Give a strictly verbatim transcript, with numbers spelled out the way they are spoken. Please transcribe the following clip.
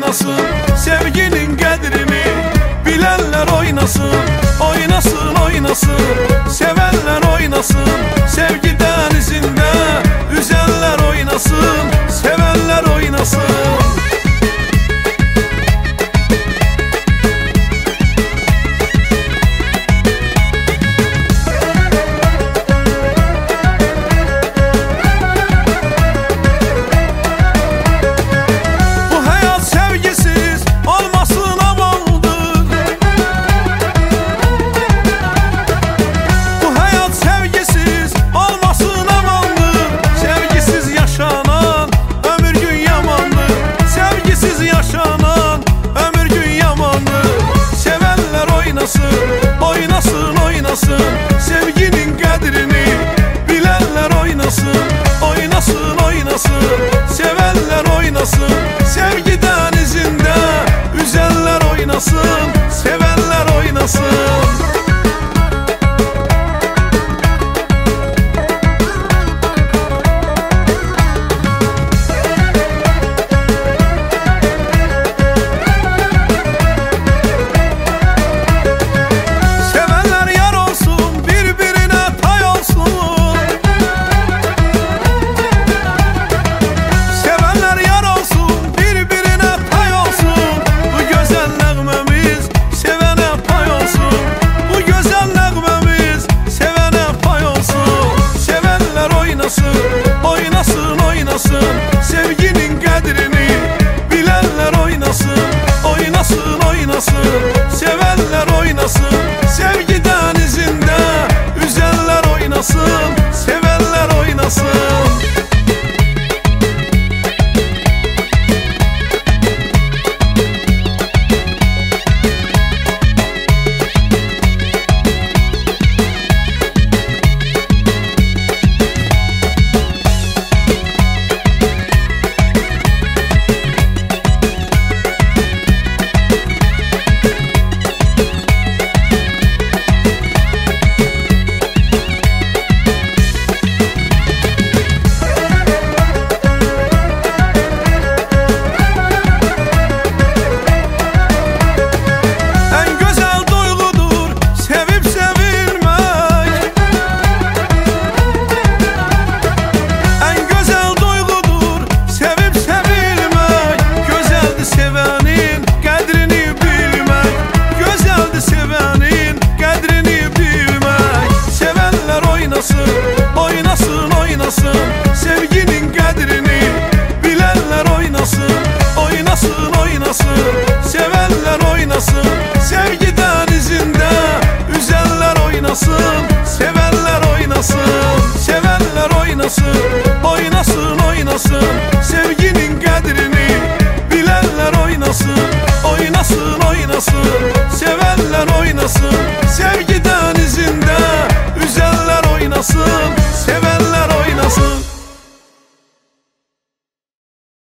oynasın, sevginin qədrini bilenler oynasın. Oynasın, oynasın, sevenler oynasın. Sevgi denizinde yüzenler oynasın, sevenler oynasın. Oynasın, oynasın, sevginin qədrini bilenler oynasın. Oynasın, oynasın, sevenler oynasın. Sevgi denizinde yüzenler oynasın, sevenler oynasın. Oynasın, oynasın, sevginin qədrini bilenler oynasın. Oynasın, oynasın, sevenler oynasın. Sevgi denizinde yüzenler oynasın, sevenler oynasın. Oynasın, oynasın, sevginin qədrini bilenler oynasın. Oynasın, oynasın, sevenler oynasın. Sevgi denizinde yüzenler oynasın, sevenler oynasın. Sevenler oynasın, oynasın, oynasın, sevginin qədrini bilenler oynasın. Oynasın, oynasın, sevenler oynasın.